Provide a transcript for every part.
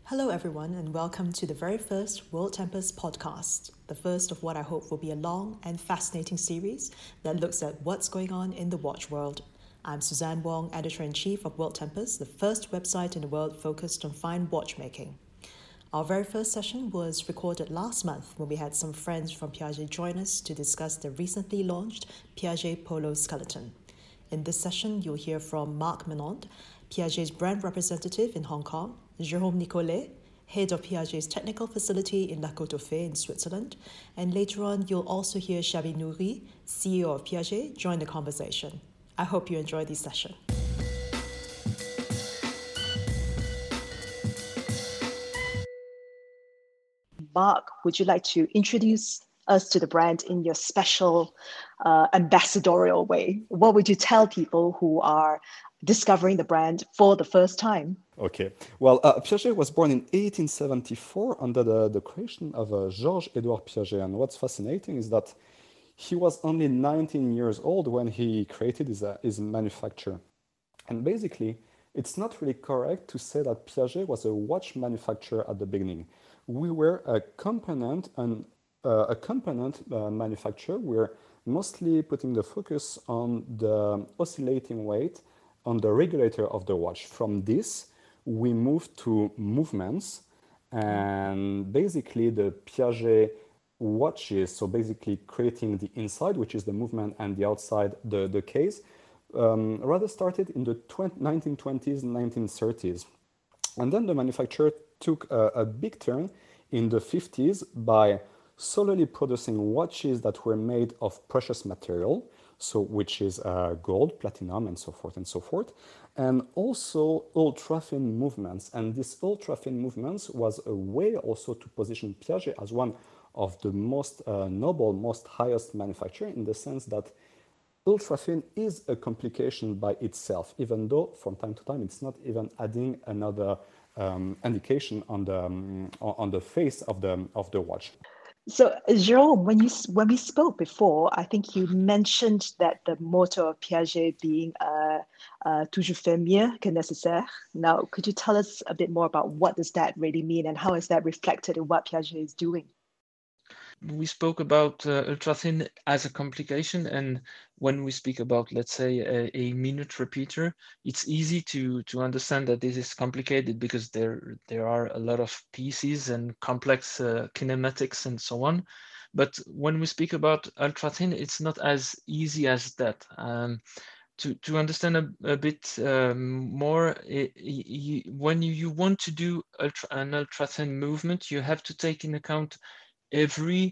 Hello, everyone, and welcome to the very first World Tempest podcast, the first of what I hope will be a long and fascinating series that looks at what's going on in the watch world. I'm Suzanne Wong, editor in chief of World Tempest, the first website in the world focused on fine watchmaking. Our very first session was recorded last month when we had some friends from Piaget join us to discuss the recently launched Piaget Polo Skeleton. In this session, you'll hear from Marc Menand, Piaget's brand representative in Hong Kong, Jérôme Nicolet, head of Piaget's technical facility in La Côte-aux-Fées in Switzerland, and later on, you'll also hear Xavi Nouri, CEO of Piaget, join the conversation. I hope you enjoy this session. Marc, would you like to introduce us to the brand in your special ambassadorial way? What would you tell people who are discovering the brand for the first time? Okay. Well, Piaget was born in 1874 under the creation of Georges-Édouard Piaget. And what's fascinating is that he was only 19 years old when he created his manufacture. And basically, it's not really correct to say that Piaget was a watch manufacturer at the beginning. We were a component manufacturer. We're mostly putting the focus on the oscillating weight on the regulator of the watch. From this, we moved to movements, and basically the Piaget watches, so basically creating the inside, which is the movement, and the outside, the case, rather started in the 1920s, 1930s. And then the manufacturer took a big turn in the 50s by solely producing watches that were made of precious material, so which is gold, platinum, and so forth, and also ultra-thin movements. And these ultra-thin movements was a way also to position Piaget as one of the most noble, most highest manufacturer, in the sense that ultra-thin is a complication by itself, even though from time to time it's not even adding another indication on the face of the watch. So, Jerome, when we spoke before, I think you mentioned that the motto of Piaget being toujours faire mieux que nécessaire. Now, could you tell us a bit more about what does that really mean and how is that reflected in what Piaget is doing? We spoke about ultra-thin as a complication, and when we speak about, let's say, a minute repeater, it's easy to understand that this is complicated because there are a lot of pieces and complex kinematics and so on. But when we speak about ultra-thin, it's not as easy as that. To understand a bit more, when you want to do an ultra-thin movement, you have to take in account every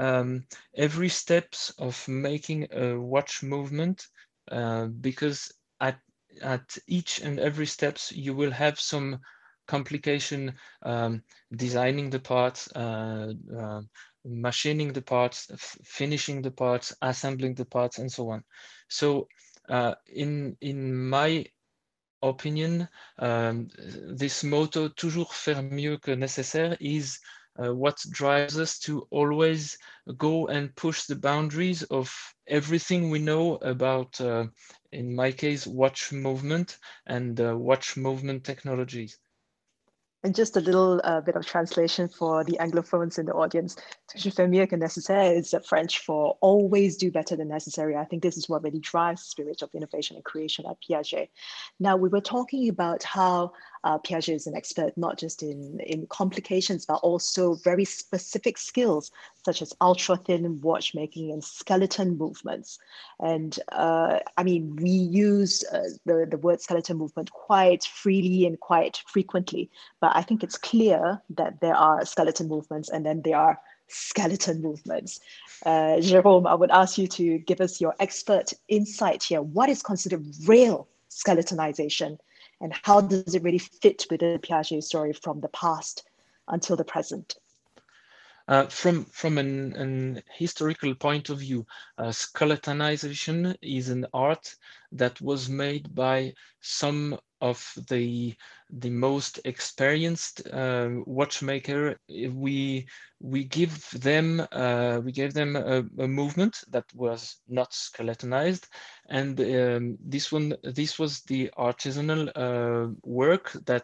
steps of making a watch movement, because at each and every steps you will have some complication, designing the parts, machining the parts, finishing the parts, assembling the parts, and so on. So in my opinion, this motto toujours faire mieux que nécessaire is what drives us to always go and push the boundaries of everything we know about, in my case, watch movement and watch movement technologies. And just a little bit of translation for the Anglophones in the audience. Toujours faire mieux que nécessaire is French for always do better than necessary. I think this is what really drives the spirit of innovation and creation at Piaget. Now, we were talking about how Piaget is an expert, not just in complications, but also very specific skills, such as ultra-thin watchmaking and skeleton movements. And I mean, we use the word skeleton movement quite freely and quite frequently, but I think it's clear that there are skeleton movements and then there are skeleton movements. Jerome, I would ask you to give us your expert insight here. What is considered real skeletonization, and how does it really fit with the Piaget story from the past until the present? From an historical point of view, skeletonization is an art that was made by some of the most experienced watchmaker. We gave them a movement that was not skeletonized, and this was the artisanal work that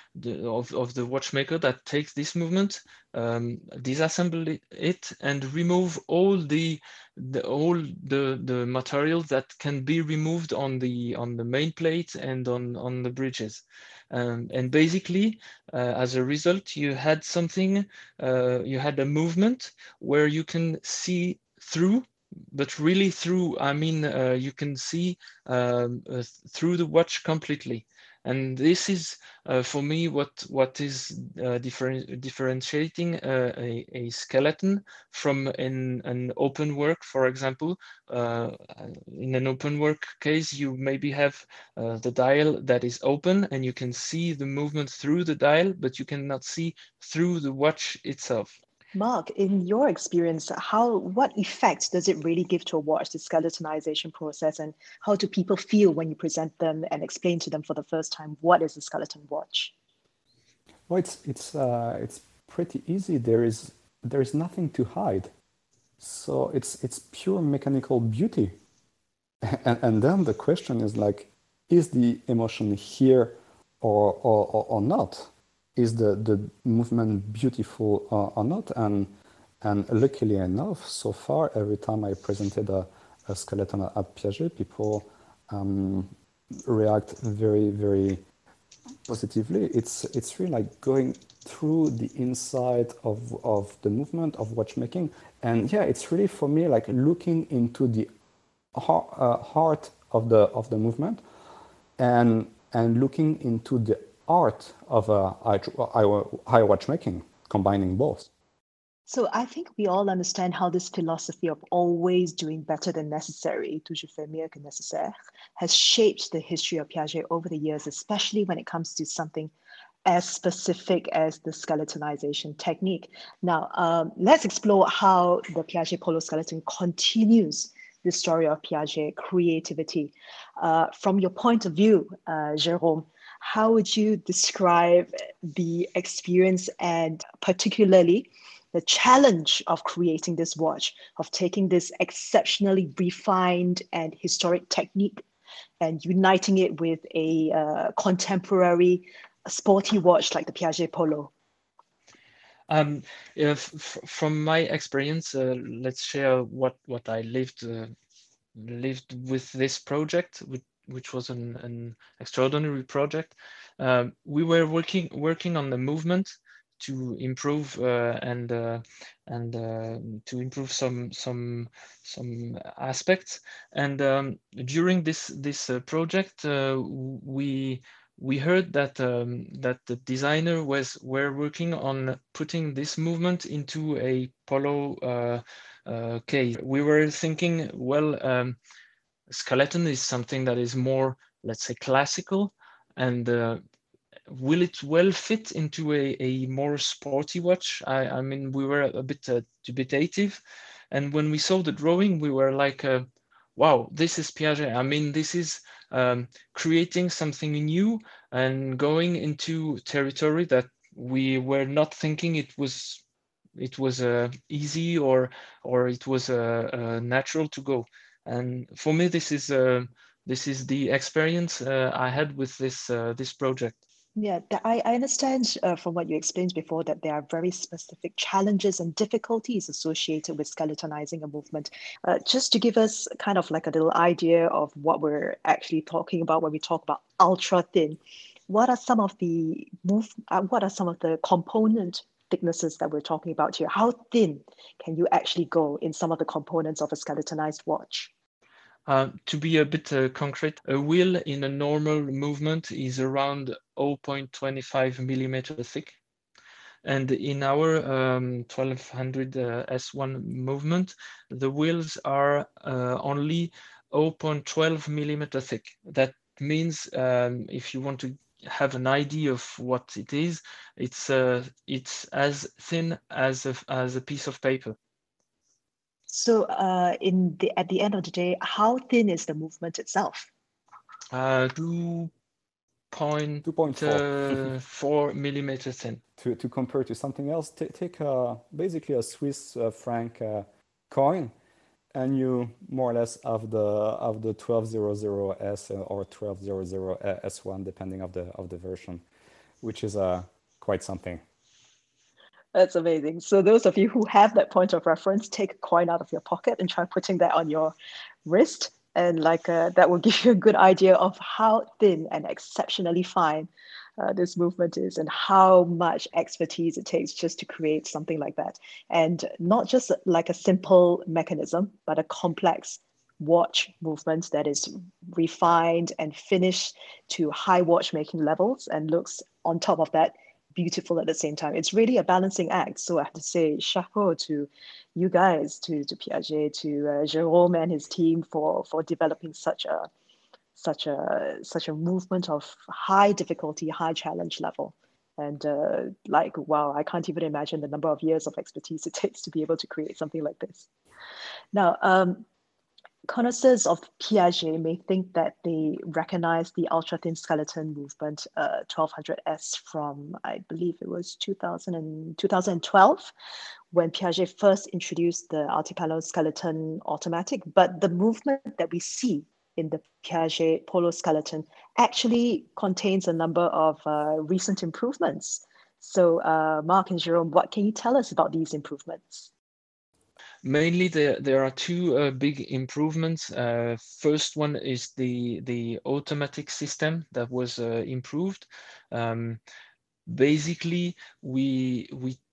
of the watchmaker that takes this movement, disassemble it, and remove all the materials that can be removed on the main plate and on the bridges. And basically, as a result, you had something, you had a movement where you can see through, but really through, I mean, you can see through the watch completely. And this is, for me, what is differentiating a skeleton from an open work, for example. In an open work case, you maybe have the dial that is open and you can see the movement through the dial, but you cannot see through the watch itself. Mark, in your experience, what effect does it really give to a watch, the skeletonization process, and how do people feel when you present them and explain to them for the first time what is a skeleton watch? Well, it's pretty easy. There is nothing to hide, so it's pure mechanical beauty. And then the question is like, is the emotion here or not? Is the movement beautiful or not? And luckily enough, so far, every time I presented a skeleton at Piaget, people react very, very positively. It's really like going through the inside of the movement of watchmaking. And yeah, it's really for me like looking into the heart of the movement and looking into the art of high watchmaking, combining both. So I think we all understand how this philosophy of always doing better than necessary, toujours faire mieux que nécessaire, has shaped the history of Piaget over the years, especially when it comes to something as specific as the skeletonization technique. Now, let's explore how the Piaget Polo skeleton continues the story of Piaget creativity. From your point of view, Jérôme, how would you describe the experience and particularly the challenge of creating this watch, of taking this exceptionally refined and historic technique and uniting it with a contemporary sporty watch like the Piaget Polo? From my experience, let's share what I lived with this project, which was an extraordinary project. We were working on the movement to improve and to improve some aspects. And during this project, we heard that that the designer were working on putting this movement into a polo case. We were thinking, well, skeleton is something that is more, let's say, classical, and will it well fit into a more sporty watch? I mean, we were a bit dubitative, and when we saw the drawing, we were like, wow, this is Piaget. I mean, this is creating something new and going into territory that we were not thinking it was easy or it was natural to go. And for me, this is the experience I had with this project. Yeah, I understand from what you explained before that there are very specific challenges and difficulties associated with skeletonizing a movement. Just to give us kind of like a little idea of what we're actually talking about when we talk about ultra thin, what are some of the component thicknesses that we're talking about here? How thin can you actually go in some of the components of a skeletonized watch? To be a bit concrete, a wheel in a normal movement is around 0.25 millimeter thick. And in our 1200 S1 movement, the wheels are only 0.12 millimeter thick. That means if you want to have an idea of what it is, it's as thin as a piece of paper. So at the end of the day, how thin is the movement itself? 2.4 millimeters thin. To compare to something else, take basically a Swiss franc coin, and you more or less have the 1200S or 1200 S1, depending of the version. which is quite something. That's amazing. So those of you who have that point of reference, take a coin out of your pocket and try putting that on your wrist. And that will give you a good idea of how thin and exceptionally fine this movement is and how much expertise it takes just to create something like that. And not just like a simple mechanism, but a complex watch movement that is refined and finished to high watchmaking levels and looks on top of that beautiful at the same time. It's really a balancing act. So I have to say chapeau to you guys, to Piaget, to Jerome and his team for developing such a movement of high difficulty, high challenge level. And wow, I can't even imagine the number of years of expertise it takes to be able to create something like this. Now, connoisseurs of Piaget may think that they recognize the ultra-thin skeleton movement 1200S from, I believe it was 2012, when Piaget first introduced the Altipalo skeleton automatic. But the movement that we see in the Piaget Polo skeleton actually contains a number of recent improvements. So Mark and Jerome, what can you tell us about these improvements? Mainly, there are two big improvements. First one is the automatic system that was improved. Basically, we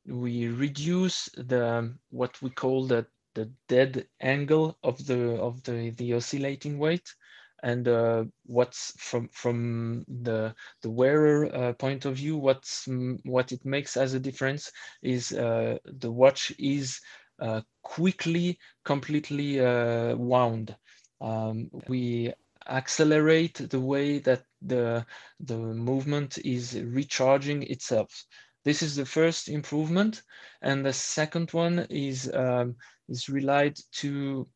reduce what we call the dead angle of the oscillating weight, and what's from the wearer point of view, what it makes as a difference is the watch is quickly, completely wound. We accelerate the way that the movement is recharging itself. This is the first improvement, and the second one is relied to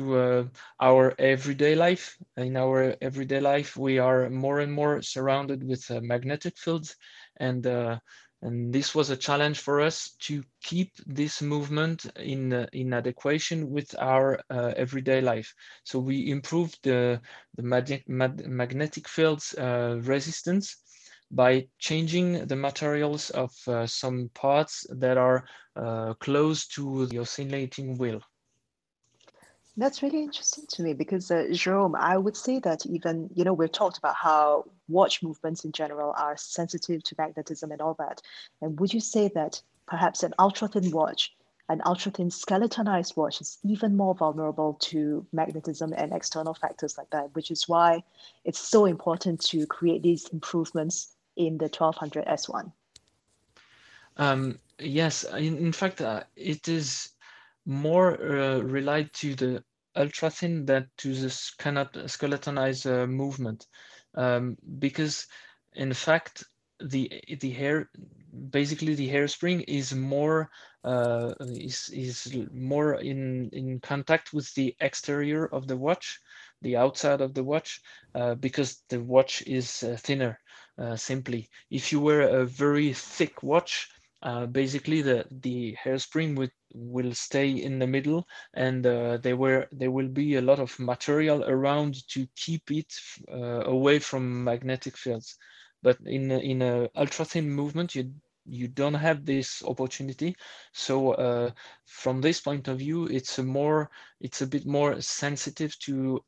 our everyday life. In our everyday life, we are more and more surrounded with magnetic fields, and this was a challenge for us to keep this movement in adequation with our everyday life. So we improved the magnetic fields resistance by changing the materials of some parts that are close to the oscillating wheel. That's really interesting to me because, Jerome, I would say that even, we've talked about how watch movements in general are sensitive to magnetism and all that. And would you say that perhaps an ultra-thin watch, an ultra-thin skeletonized watch is even more vulnerable to magnetism and external factors like that, which is why it's so important to create these improvements in the 1200 S1? Yes, in fact, it is more relied to the ultra thin than to the skeletonized movement, because in fact the hair, basically the hairspring is more more in contact with the exterior of the watch, the outside of the watch, because the watch is thinner. Simply, if you wear a very thick watch, basically the hairspring will stay in the middle, and there will be a lot of material around to keep it away from magnetic fields. But in a ultra thin movement, you don't have this opportunity. So from this point of view, it's a bit more sensitive to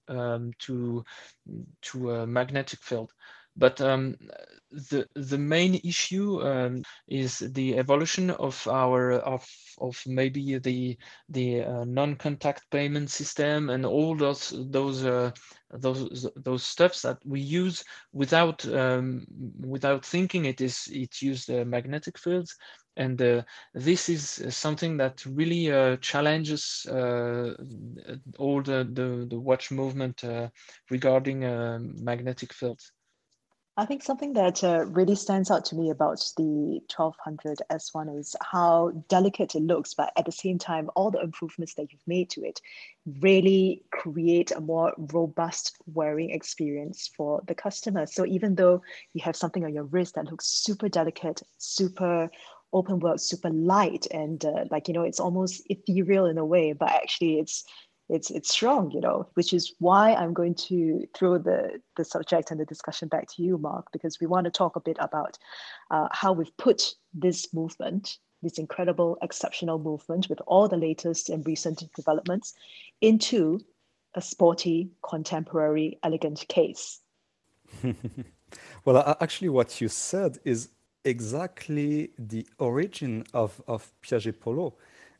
a magnetic field. But the main issue is the evolution of our of maybe the non-contact payment system and all those stuffs that we use without thinking. It used magnetic fields, and this is something that really challenges all the watch movement regarding magnetic fields. I think something that really stands out to me about the 1200 S1 is how delicate it looks, but at the same time, all the improvements that you've made to it really create a more robust wearing experience for the customer. So even though you have something on your wrist that looks super delicate, super open work, super light, and it's almost ethereal in a way, but actually it's strong, which is why I'm going to throw the subject and the discussion back to you, Mark, because we want to talk a bit about how we've put this movement, this incredible, exceptional movement with all the latest and recent developments into a sporty, contemporary, elegant case. Well, actually, what you said is exactly the origin of Piaget Polo.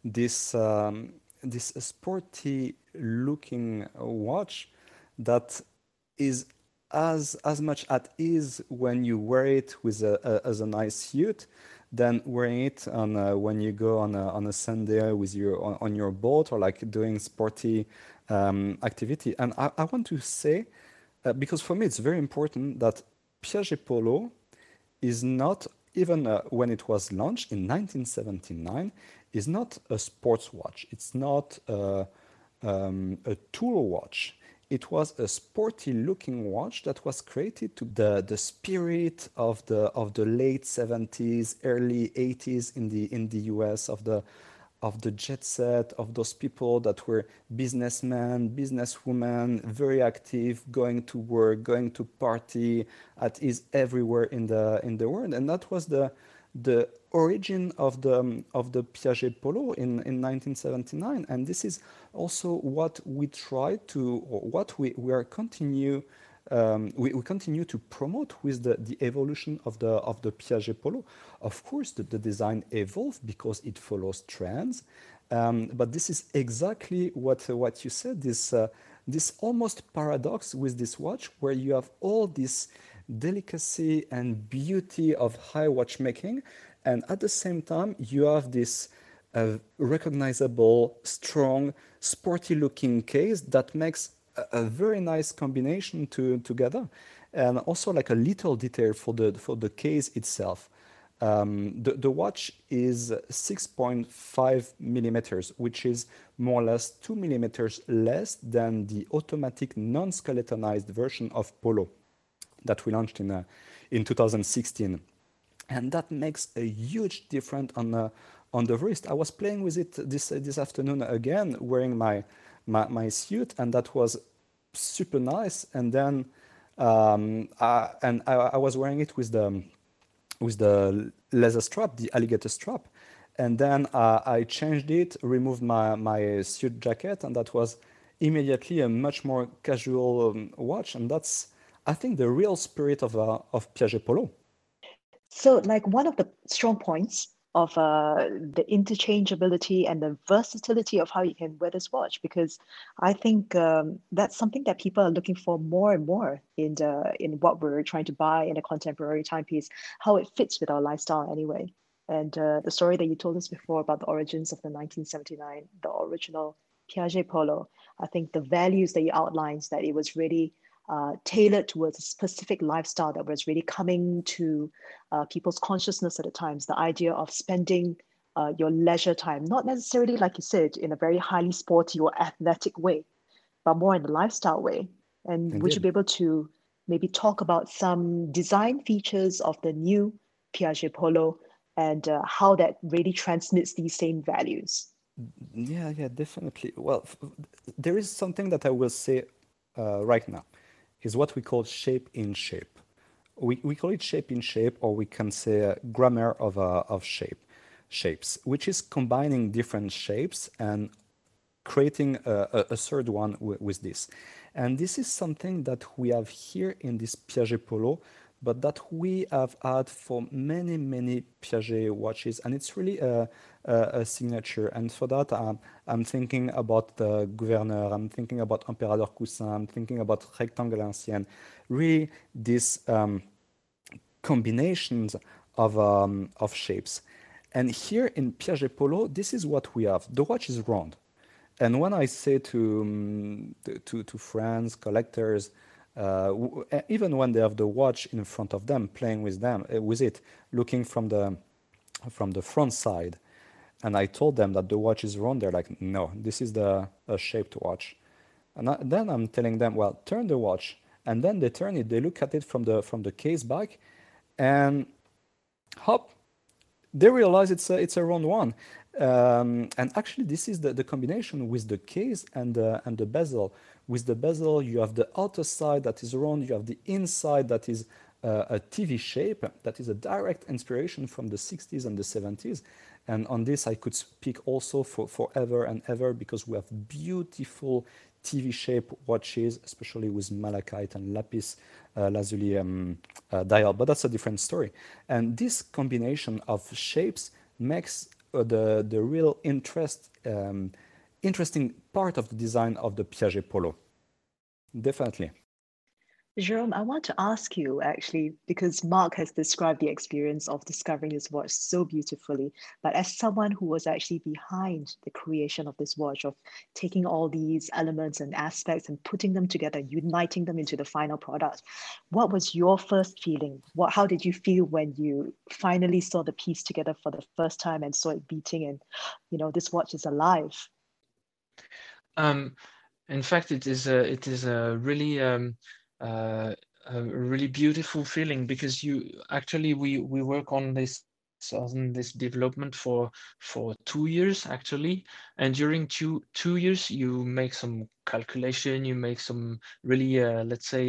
This sporty looking watch that is as much at ease when you wear it with as a nice suit than wearing it on when you go on a Sunday with on your boat or like doing sporty activity. And I want to say, because for me it's very important that Piaget Polo is not, even when it was launched in 1979, is not a sports watch. It's not a tool watch. It was a sporty looking watch that was created to the spirit of the late 70s, early 80s in the US, of the jet set, of those people that were businessmen, businesswomen, very active, going to work, going to party, at ease everywhere in the world. And that was the origin of the Piaget Polo in 1979. And this is also what we try to, or what we are continue we continue to promote with the evolution of the Piaget Polo. Of course, the design evolved because it follows trends, but this is exactly what you said. This almost paradox with this watch, where you have all this delicacy and beauty of high watchmaking, and at the same time you have this recognizable, strong, sporty-looking case that makes a very nice combination together, and also like a little detail for the case itself. The watch is 6.5 millimeters, which is more or less 2 millimeters less than the automatic non-skeletonized version of Polo that we launched in 2016, and that makes a huge difference on the wrist. I was playing with it this afternoon again, wearing my suit, and that was super nice. And then I was wearing it with the leather strap, the alligator strap, and then I changed it, removed my suit jacket, and that was immediately a much more casual watch. And that's, I think, the real spirit of Piaget Polo. So, like, one of the strong points of the interchangeability and the versatility of how you can wear this watch, because I think that's something that people are looking for more and more in what we're trying to buy in a contemporary timepiece, how it fits with our lifestyle anyway. And the story that you told us before about the origins of the 1979, the original Piaget Polo, I think the values that you outlined, that it was really tailored towards a specific lifestyle that was really coming to people's consciousness at the times. The idea of spending your leisure time, not necessarily, like you said, in a very highly sporty or athletic way, but more in a lifestyle way. And Indeed. would you be able to maybe talk about some design features of the new Piaget Polo and how that really transmits these same values? Yeah, definitely. Well, there is something that I will say right now, is what we call shape in shape. We call it shape in shape, or we can say grammar of shapes, which is combining different shapes and creating a third one with this. And this is something that we have here in this Piaget Polo, but that we have had for many, many Piaget watches, and it's really a signature. And for that, I'm thinking about the Gouverneur, I'm thinking about Emperador Coussin, I'm thinking about Rectangle Ancien. Really, these combinations of shapes. And here in Piaget Polo, this is what we have. The watch is round. And when I say to friends, collectors, even when they have the watch in front of them, playing with it, looking from the front side, and I told them that the watch is round, they're like, no, this is a shaped watch. And then I'm telling them, well, turn the watch, and then they turn it. They look at it from the case back, and hop, they realize it's a round one. And actually, this is the combination with the case and the bezel. With the bezel, you have the outer side that is round, you have the inside that is a TV shape. That is a direct inspiration from the 60s and the 70s. And on this, I could speak also for forever and ever, because we have beautiful TV shape watches, especially with malachite and lapis lazuli dial, but that's a different story. And this combination of shapes makes the real interesting part of the design of the Piaget Polo. Definitely. Jerome, I want to ask you actually, because Mark has described the experience of discovering this watch so beautifully, but as someone who was actually behind the creation of this watch, of taking all these elements and aspects and putting them together, uniting them into the final product, what was your first feeling? How did you feel when you finally saw the piece together for the first time and saw it beating and, this watch is alive? In fact, it is a really a really beautiful feeling, because we work on this development for 2 years actually, and during two years you make some calculation, you make some really let's say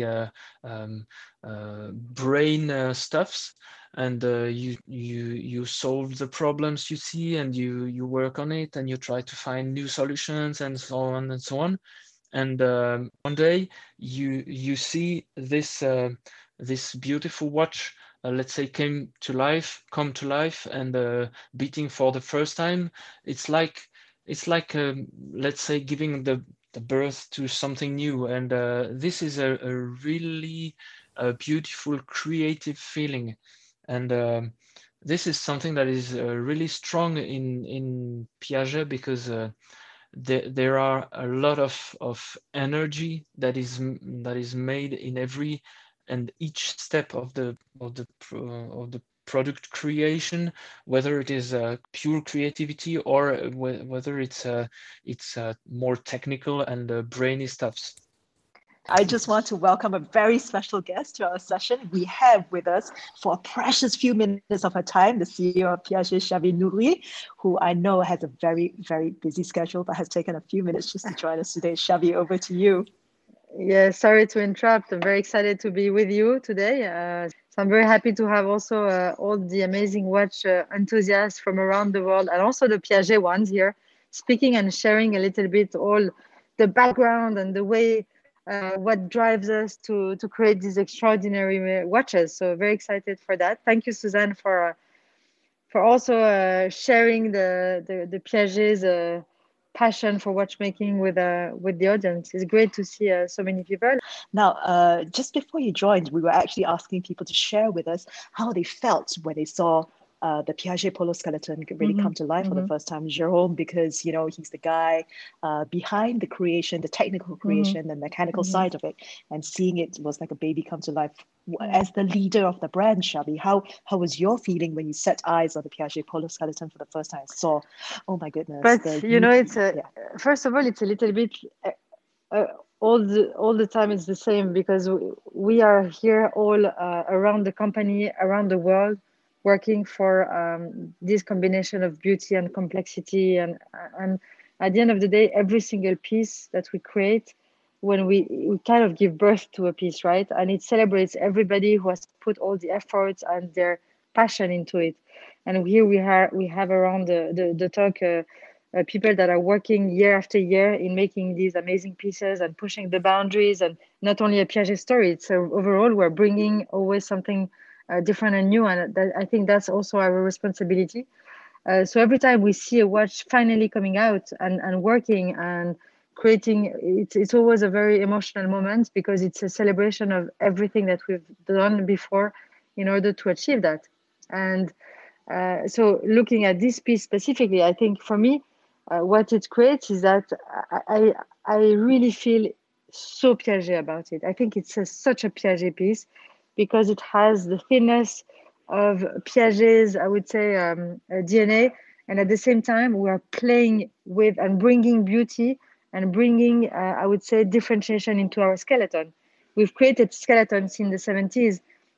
brain stuffs, and you solve the problems you see, and you work on it, and you try to find new solutions, and so on and so on. And one day you see this this beautiful watch, let's say, come to life, and beating for the first time. It's like let's say giving the birth to something new, and this is a really beautiful creative feeling. And this is something that is really strong in Piaget, because there are a lot of energy that is made in every and each step of the product creation, whether it is pure creativity or whether it's more technical and brainy stuffs. I just want to welcome a very special guest to our session. We have with us, for a precious few minutes of her time, the CEO of Piaget, Xavier Nourry, who I know has a very, very busy schedule, but has taken a few minutes just to join us today. Xavier, over to you. Yeah, sorry to interrupt. I'm very excited to be with you today. So I'm very happy to have also all the amazing watch enthusiasts from around the world, and also the Piaget ones here, speaking and sharing a little bit all the background and the way what drives us to create these extraordinary watches. So very excited for that. Thank you, Suzanne, for also sharing the Piaget's passion for watchmaking with the audience. It's great to see so many people. Now, just before you joined, we were actually asking people to share with us how they felt when they saw the Piaget Polo skeleton really come to life for the first time. Jerome, because he's the guy behind the creation, the technical creation, the mechanical side of it, and seeing it was like a baby come to life. As the leader of the brand, Xavier, how was your feeling when you set eyes on the Piaget Polo skeleton for the first time? Saw, oh my goodness! But it's first of all, it's a little bit. All the time it's the same, because we are here all around the company, around the world, working for this combination of beauty and complexity, and at the end of the day, every single piece that we create, when we kind of give birth to a piece, right? And it celebrates everybody who has put all the efforts and their passion into it. And here we have around the talk people that are working year after year in making these amazing pieces and pushing the boundaries, and not only a Piaget story. It's overall we're bringing always something different and new, and I think that's also our responsibility. So every time we see a watch finally coming out and working and creating, it's always a very emotional moment, because it's a celebration of everything that we've done before in order to achieve that. And so looking at this piece specifically, I think for me, what it creates is that I really feel so Piaget about it. I think it's such a Piaget piece, because it has the thinness of Piaget's, I would say, DNA, and at the same time we are playing with and bringing beauty and bringing, I would say, differentiation into our skeleton. We've created skeletons in the 70s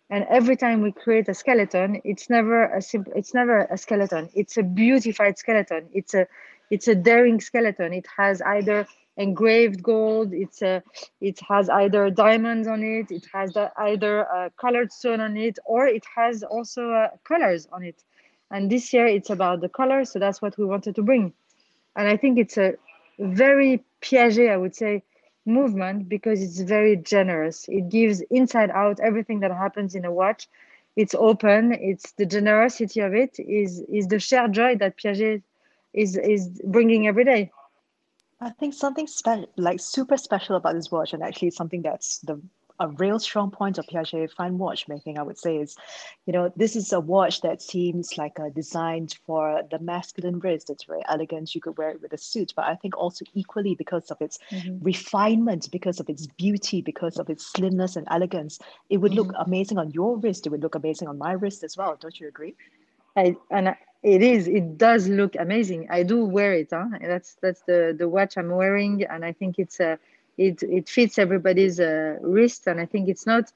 And every time we create a skeleton, it's never a skeleton. It's a beautified skeleton. It's a daring skeleton. It has either engraved gold. It has either diamonds on it. It has either a colored stone on it, or it has also colors on it. And this year it's about the colors, so that's what we wanted to bring. And I think it's a very Piaget, I would say, movement, because it's very generous. It gives inside out everything that happens in a watch. It's open. It's the generosity of it is the shared joy that Piaget is bringing every day. I think something like super special about this watch, and actually something that's a real strong point of Piaget fine watchmaking, I would say, is, this is a watch that seems like designed for the masculine wrist. It's very elegant. You could wear it with a suit, but I think also equally because of its refinement, because of its beauty, because of its slimness and elegance, it would look amazing on your wrist. It would look amazing on my wrist as well. Don't you agree? It does look amazing. I do wear it. That's the watch I'm wearing, and I think it fits everybody's wrist. And I think it's not,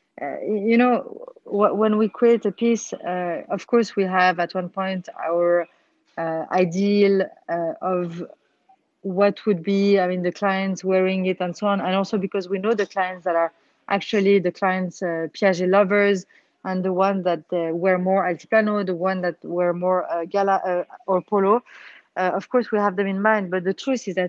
when we create a piece, of course we have at one point our ideal of what would be, the clients wearing it and so on. And also because we know the clients that are actually the clients Piaget lovers, and the one that wear more Altiplano, the one that wear more Gala or Polo. Of course, we have them in mind, but the truth is that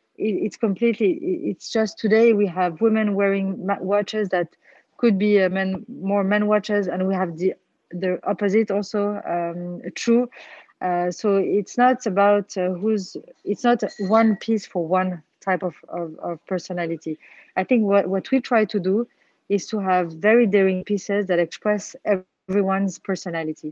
it's just today we have women wearing watches that could be more men watches, and we have the opposite also true. So it's not about it's not one piece for one type of personality. I think what we try to do is to have very daring pieces that express everyone's personality,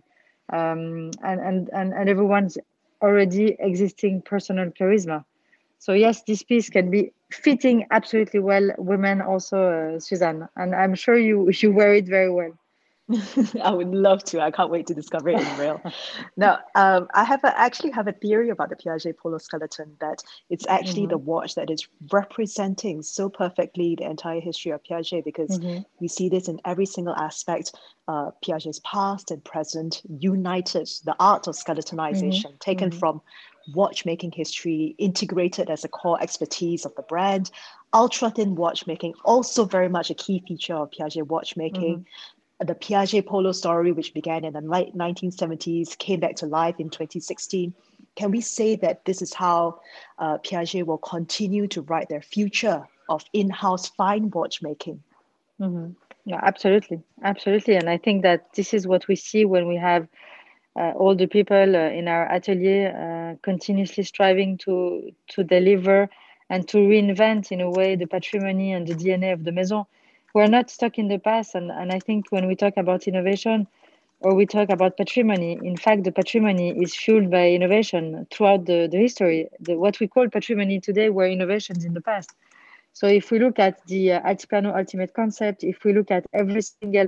and everyone's already existing personal charisma. So yes, this piece can be fitting absolutely well women also, Suzanne, and I'm sure you wear it very well. I would love to. I can't wait to discover it in real. Now, I actually have a theory about the Piaget Polo skeleton, that it's actually the watch that is representing so perfectly the entire history of Piaget, because we see this in every single aspect. Piaget's past and present united, the art of skeletonization, taken from watchmaking history, integrated as a core expertise of the brand. Ultra thin watchmaking, also very much a key feature of Piaget watchmaking. The Piaget Polo story, which began in the late 1970s, came back to life in 2016. Can we say that this is how Piaget will continue to write their future of in-house fine watchmaking? Yeah, absolutely. Absolutely. And I think that this is what we see when we have all the people in our atelier continuously striving to deliver and to reinvent, in a way, the patrimony and the DNA of the Maison. We're not stuck in the past. And I think when we talk about innovation or we talk about patrimony, in fact, the patrimony is fueled by innovation throughout the history. What we call patrimony today were innovations in the past. So if we look at the Altiplano Ultimate concept, if we look at every single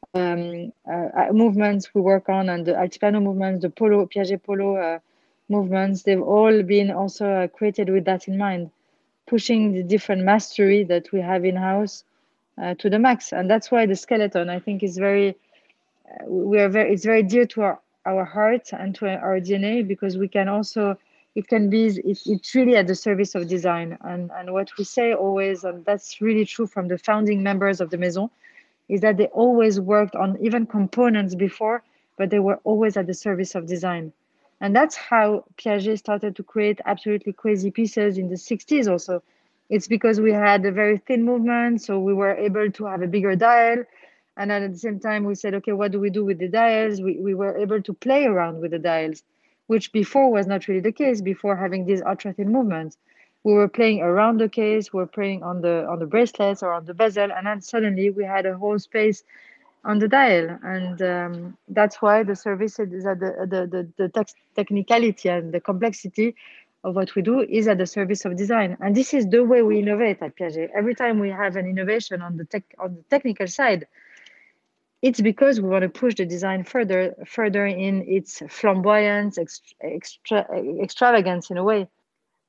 movements we work on, and the Altiplano movements, the Piaget Polo movements, they've all been also created with that in mind, pushing the different mastery that we have in-house to the max. And that's why the skeleton, I think, is it's very dear to our heart and to our DNA, because we can also, it's really at the service of design. And what we say always, and that's really true from the founding members of the Maison, is that they always worked on even components before, but they were always at the service of design. And that's how Piaget started to create absolutely crazy pieces in the 60s also. It's because we had a very thin movement, so we were able to have a bigger dial. And then at the same time, we said, okay, what do we do with the dials? We were able to play around with the dials, which before was not really the case, before having these ultra thin movements. We were playing around the case, we were playing on the bracelets or on the bezel, and then suddenly we had a whole space on the dial. And that's why the service is at the technicality and the complexity of what we do is at the service of design. And this is the way we innovate at Piaget. Every time we have an innovation on the technical side, it's because we want to push the design further in its flamboyance, extravagance in a way.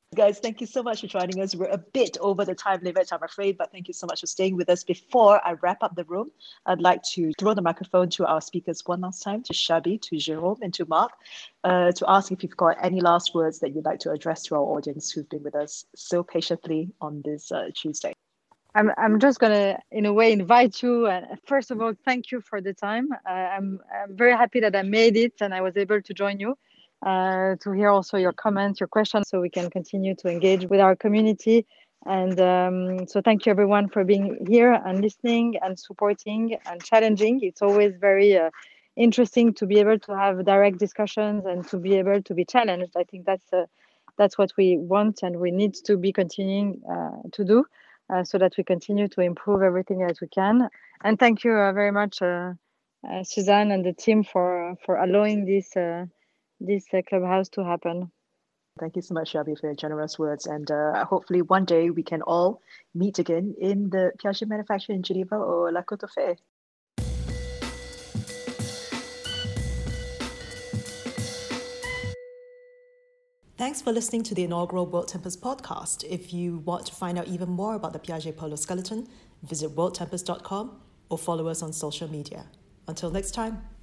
Guys, thank you so much for joining us. We're a bit over the time limit, I'm afraid, but thank you so much for staying with us. Before I wrap up the room, I'd like to throw the microphone to our speakers one last time, to Chabi, to Jerome, and to Mark, to ask if you've got any last words that you'd like to address to our audience who've been with us so patiently on this Tuesday. I'm just gonna, in a way, invite you. And first of all, thank you for the time. I'm very happy that I made it and I was able to join you, to hear also your comments, your questions, so we can continue to engage with our community. And so thank you everyone for being here and listening and supporting and challenging. It's always very interesting to be able to have direct discussions and to be able to be challenged. I think that's what we want and we need to be continuing to do. So that we continue to improve everything that we can. And thank you very much, Suzanne and the team for allowing this clubhouse to happen. Thank you so much, Chabi, for your generous words. And hopefully one day we can all meet again in the Piaget Manufacturer in Geneva or La Côte d'Or. Thanks for listening to the inaugural World Tempest podcast. If you want to find out even more about the Piaget Polo Skeleton, visit worldtempest.com or follow us on social media. Until next time.